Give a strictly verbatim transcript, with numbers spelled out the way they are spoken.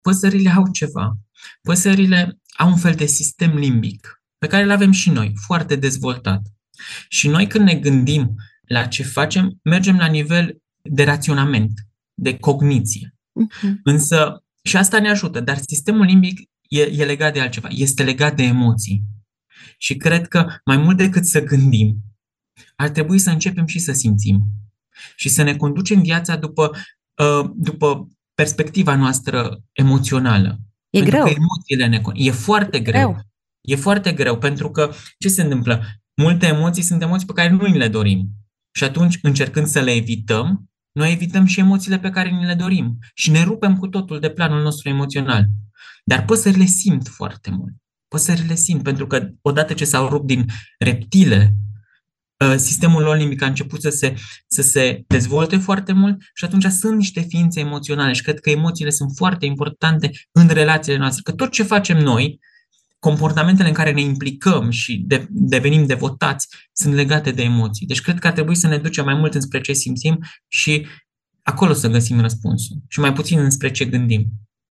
Păsările au ceva. Păsările au un fel de sistem limbic pe care îl avem și noi, foarte dezvoltat. Și noi când ne gândim la ce facem, mergem la nivel de raționament, de cogniție. Mhm. Însă și asta ne ajută, dar sistemul limbic e, e legat de altceva, este legat de emoții. Și cred că mai mult decât să gândim, ar trebui să începem și să simțim și să ne conducem viața după, uh, după perspectiva noastră emoțională. E Pentru că greu, emoțiile ne... con- E foarte e greu. greu. E foarte greu, pentru că ce se întâmplă? Multe emoții sunt emoții pe care nu ni le dorim. Și atunci, încercând să le evităm, noi evităm și emoțiile pe care ni le dorim și ne rupem cu totul de planul nostru emoțional. Dar păsările simt foarte mult. Păsările simt, pentru că odată ce s-au rupt din reptile, uh, sistemul lor limbic a început să se, să se dezvolte foarte mult și atunci sunt niște ființe emoționale și cred că emoțiile sunt foarte importante în relațiile noastre. Că tot ce facem noi, comportamentele în care ne implicăm și de, devenim devotați sunt legate de emoții. Deci cred că ar trebui să ne ducem mai mult înspre ce simțim și acolo să găsim răspunsul și mai puțin înspre ce gândim.